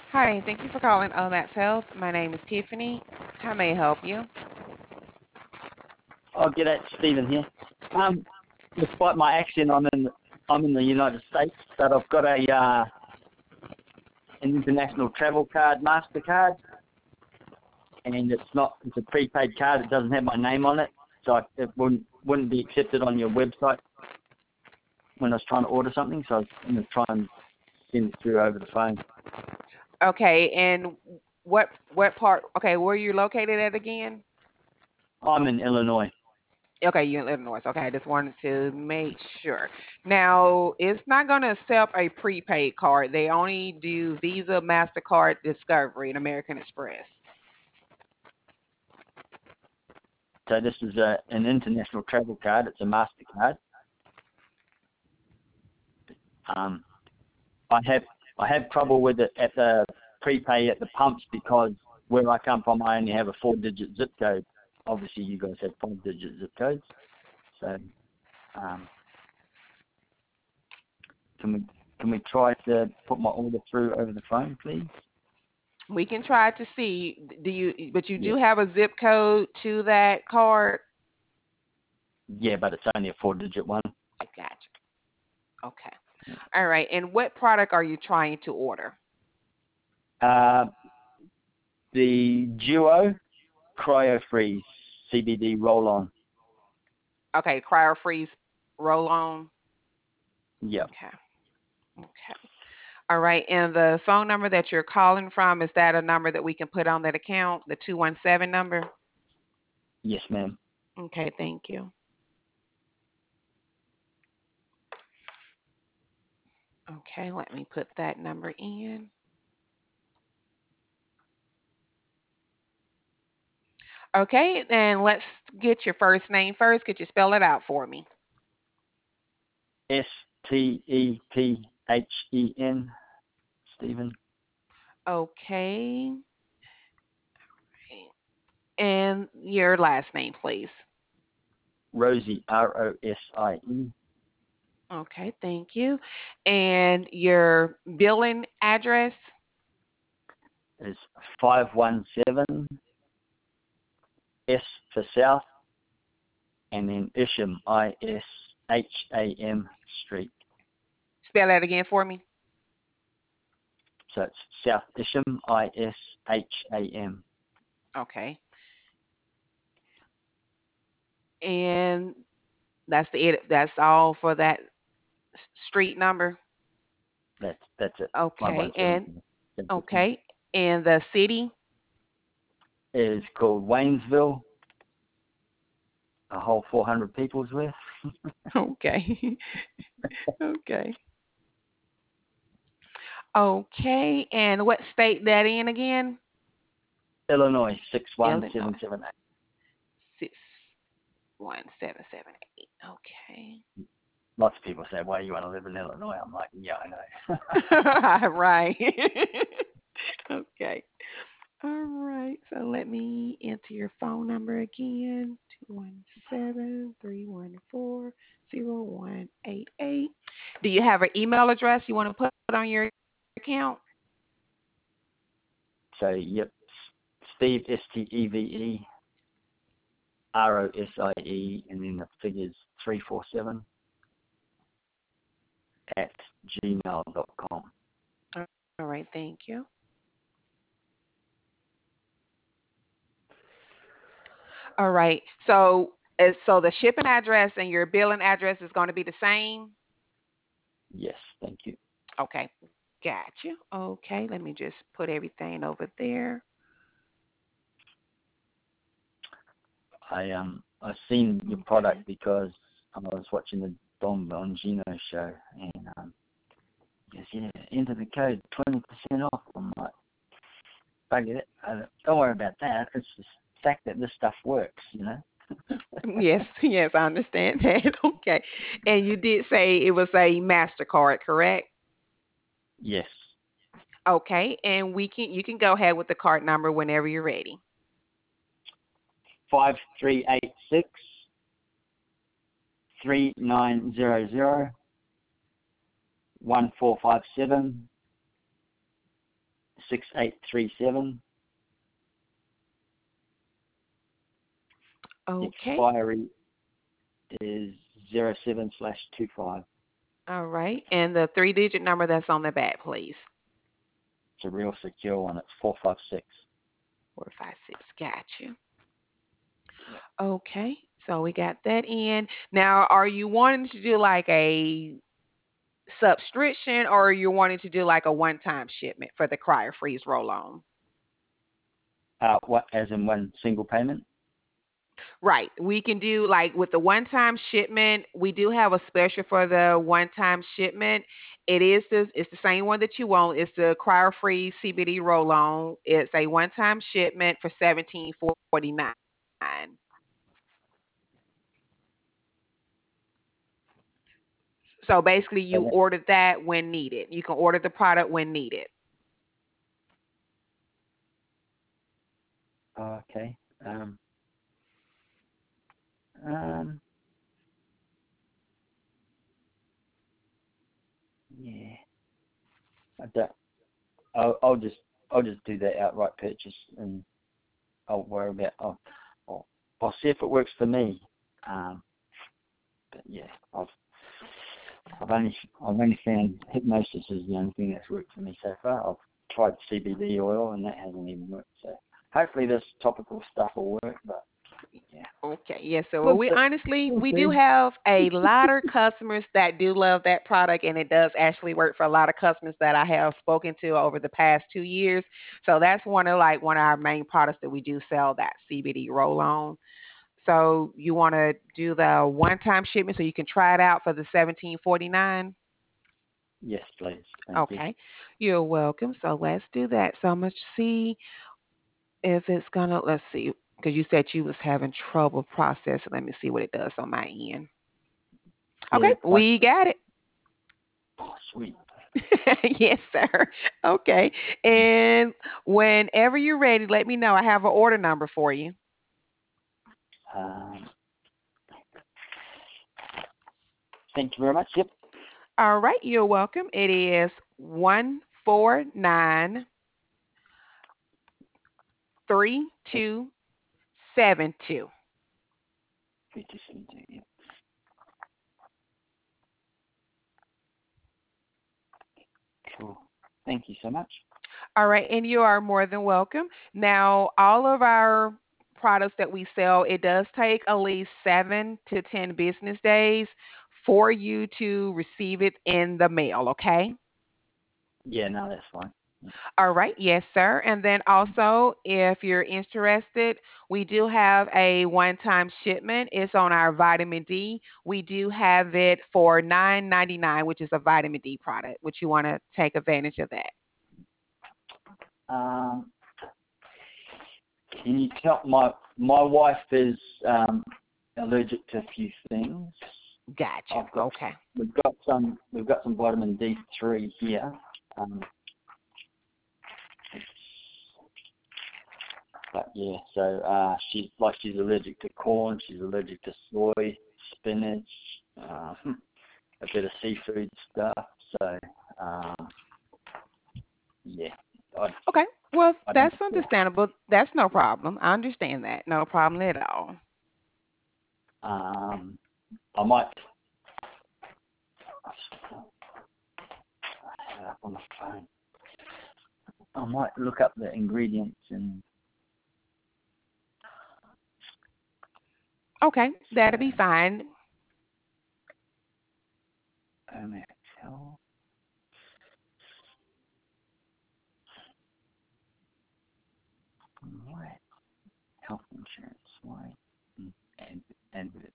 Hi, thank you for calling OMAX Health. My name is Tiffany. How may I help you? I'll get at Stephen here. Um, Despite my accent, I'm in the United States, but I've got an international travel card, Mastercard, and it's a prepaid card. It doesn't have my name on it, so it wouldn't be accepted on your website when I was trying to order something. So I was going to try and send it through over the phone. Okay, and what part? Okay, where are you located at again? I'm in Illinois. Okay, you're in Illinois. Okay, I just wanted to make sure. Now, it's not going to accept a prepaid card. They only do Visa, Mastercard, Discovery, and American Express. So this is an international travel card. It's a Mastercard. Um, I have trouble with it at the prepay at the pumps because where I come from, I only have a 4-digit zip code. Obviously, you guys have 5-digit zip codes. So, um, can we try to put my order through over the phone, please? We can try to see. But you Yeah, do have a zip code to that card? yeah, but it's only a 4-digit one. Gotcha. Okay. All right. And what product are you trying to order? Uh, the Duo Cryo Freeze CBD Roll On. Okay, cryo freeze roll on. Yeah. Okay. Okay. All right. And the phone number that you're calling from, is that a number that we can put on that account, the 217 number? Yes, ma'am. Okay, thank you. Okay, let me put that number in. Okay, and let's get your first name first. Could you spell it out for me? Stephen. Stephen. Okay. And your last name, please. Rosie, Rosie. Okay, thank you. And your billing address? Is 517 S for South, and then Isham, Isham Street. Spell that again for me. So it's South Isham, Isham. Okay. And that's all for that street number. That's it. Okay. And 517. okay. And the city. It is called Waynesville. A whole 400 people's worth. Okay. Okay. Okay. And what state that in again? Illinois Illinois. 61778. 61778. Okay. Lots of people say, "Why you want to live in Illinois?" I'm like, "Yeah, I know." Right. Okay. All right. So let me enter your phone number again. 217-314-0188. Do you have an email address you want to put on your account? So yep, Steve STEVE ROSIE, and then the figures 347 at gmail.com. All right. Thank you. All right. So the shipping address and your billing address is going to be the same? Yes, thank you. Okay. Gotcha. Okay. Let me just put everything over there. I've seen your Okay. product because I was watching the Don Bongino show, and yes, yeah, enter the code 20% off. I'm like, bugger it. Don't worry about that. It's the fact that this stuff works, you know. Yes, yes, I understand that. Okay. And you did say it was a MasterCard, correct? Yes, Okay. And you can go ahead with the card number whenever you're ready. 5386 3900 1457 6837. Okay. Expiry is 07/25. All right. And the 3-digit number that's on the back, please. It's a real secure one. It's 456. 456. Got you. Okay. So we got that in. Now, are you wanting to do like a subscription or are you wanting to do like a one-time shipment for the Cryo Freeze roll-on? What, as in one single payment? Right. We can do like with the one-time shipment, we do have a special for the one-time shipment. It's the same one that you want. It's the Cryo Freeze CBD roll-on. It's a one-time shipment for 1749. So basically you Okay. order that when needed. You can order the product when needed. Okay. Um, yeah. I don't. I'll just do that outright purchase, and I'll worry about. I'll see if it works for me. But yeah, I've only found hypnosis is the only thing that's worked for me so far. I've tried CBD oil, and that hasn't even worked. So hopefully this topical stuff will work. But yeah, Okay, yes. So well, we'll we see. honestly We'll we do see. have a lot of customers that do love that product, and it does actually work for a lot of customers that I have spoken to over the past 2 years. So that's one of our main products that we do sell, that CBD roll on. So you want to do the one time shipment so you can try it out for the 1749. Yes, please. Thank you. Okay, you're welcome. So let's do that. So I'm gonna see if it's gonna. Let's see, because you said you was having trouble processing. Let me see what it does on my end. Yeah, Okay, it's like, we got it. oh, sweet. Yes, sir. Okay. And whenever you're ready, let me know. I have an order number for you. Um, Thank you very much. Yep. All right, you're welcome. It is 1493272. 5272. Yep. Cool. Thank you so much. All right, and you are more than welcome. Now, all of our products that we sell, it does take at least 7 to 10 business days for you to receive it in the mail, okay? Yeah, no, that's fine. Yeah. All right, yes, sir. And then also, if you're interested, we do have a one-time shipment. It's on our vitamin D. We do have it for 9.99, which is a vitamin D product. Would you want to take advantage of that? Um, can you tell my wife is allergic to a few things. Gotcha. I've got Okay. we've got some vitamin D3 here. But yeah, so she's allergic to corn. She's allergic to soy, spinach, a bit of seafood stuff. So yeah, I Okay. Well, I don't that's care. understandable. That's no problem. I understand that. No problem at all. I might I have it up on the phone. I might look up the ingredients and Okay, that'll be uh, fine. MXL. What? Health insurance. Why? And it's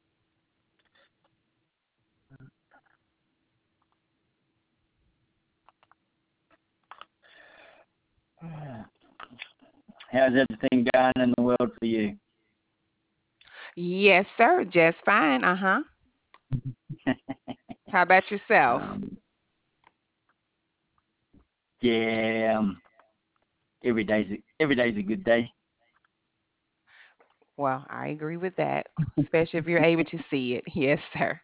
how's everything going in the world for you? Yes, sir. Just fine. Uh-huh. How about yourself? um, yeah, every day's a good day. Well, I agree with that, especially if you're able to see it. Yes, sir.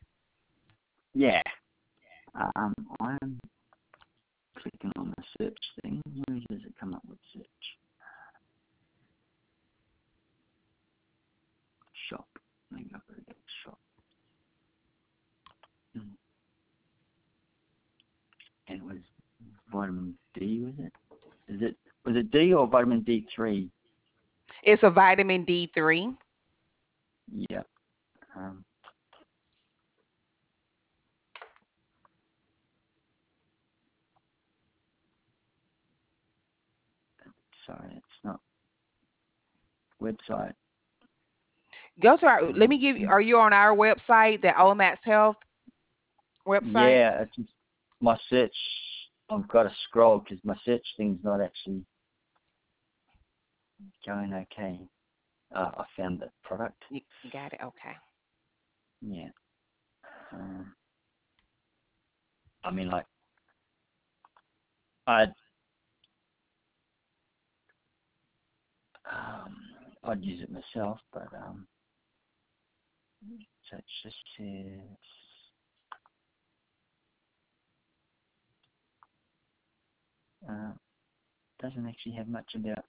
Yeah. I'm clicking on the search thing. Where is vitamin D, was it? Was it D or vitamin D3? It's a vitamin D3. Yeah. Sorry, it's not website. Go to our. Let me give you. Are you on our website, the OMAX Health website? Yeah, it's just my search. I've got to scroll because my search thing's not actually going okay. I found the product. You got it. Okay. Yeah. I mean, like, I'd I'd use it myself, but so it just says doesn't actually have much about.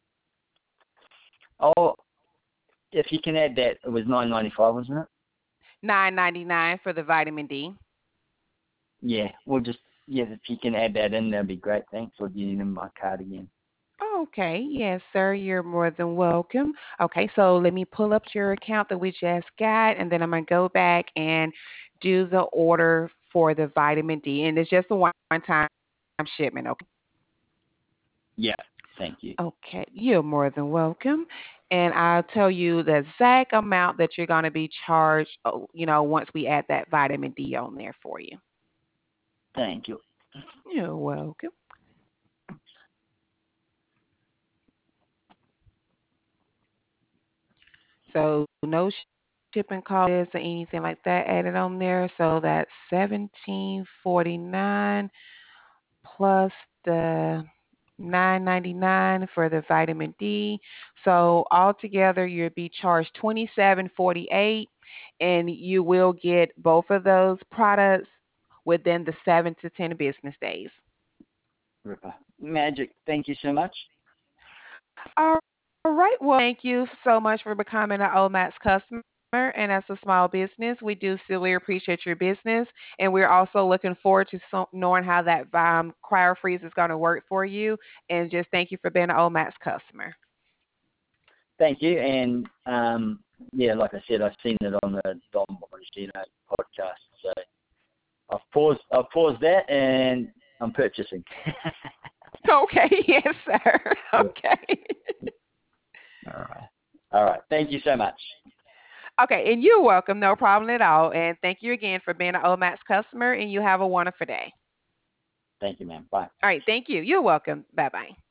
Oh, if you can add that, it was $9.95, wasn't it? $9.99 for the vitamin D. Yeah, if you can add that in, that'd be great. Thanks. Or do you need my card again? Okay, yes, sir. You're more than welcome. Okay, so let me pull up your account that we just got, and then I'm gonna go back and do the order for the vitamin D, and it's just a one-time shipment. Okay. Yeah, thank you. Okay, you're more than welcome. And I'll tell you the exact amount that you're going to be charged, once we add that vitamin D on there for you. Thank you. You're welcome. So no shipping costs or anything like that added on there. So that's $17.49 plus the $9.99 for the vitamin D. So altogether, you'll be charged $27.48, and you will get both of those products within the 7 to 10 business days. Ripper. Magic. Thank you so much. All right. Well, thank you so much for becoming an OMAX customer. And as a small business, we do sincerely appreciate your business. And we're also looking forward to knowing how that CryoFreeze is going to work for you. And just thank you for being an OMAX customer. Thank you. And like I said, I've seen it on the Don Borgino podcast. So I've paused that, and I'm purchasing. Okay. Yes, sir. Okay. All right. Thank you so much. Okay, and you're welcome. No problem at all. And thank you again for being an OMAX customer, and you have a wonderful day. Thank you, ma'am. Bye. All right, thank you. You're welcome. Bye-bye.